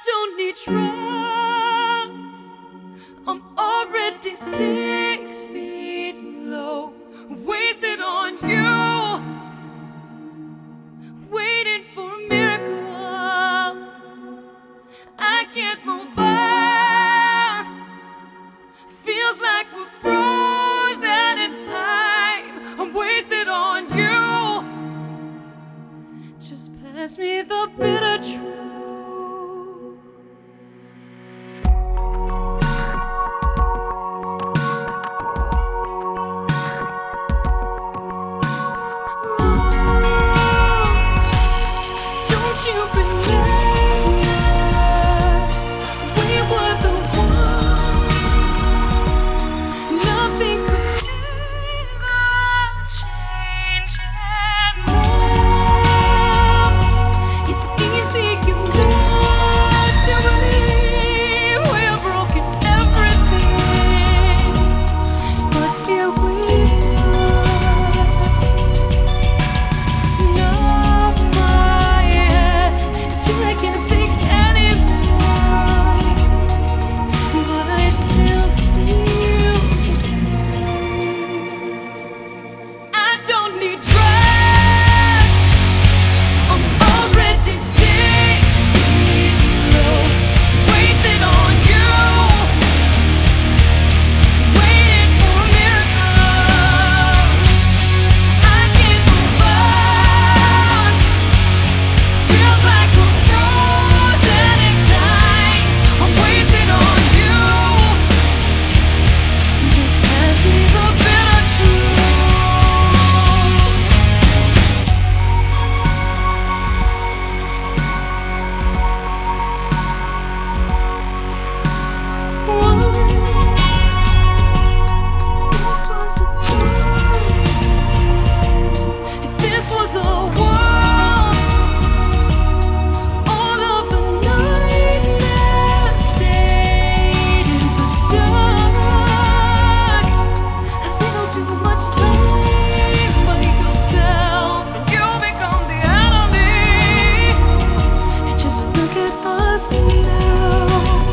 don't need drugs. I'm already 6 feet low, wasted on you, waiting for a miracle. I can't move on. Feels like we're frozen in time. I'm wasted on you. Just pass me the bitter truth. Don't you remember we were the ones? Nothing could ever change anymore. It's easy, you know, to believe we're broken everything, but here we are. Numb my head till I can't think anymore, but I still feel pain. I don't need drugs. I'm already 6 feet low, wasted on you, waiting for a miracle. I can't move on. Feels like we're frozen in time. I'm wasted on you. Just pass me the bitter truth. This was a world. All of the nightmares stayed in the dark. A little too much time by yourself, and you become the enemy. And just look at us now.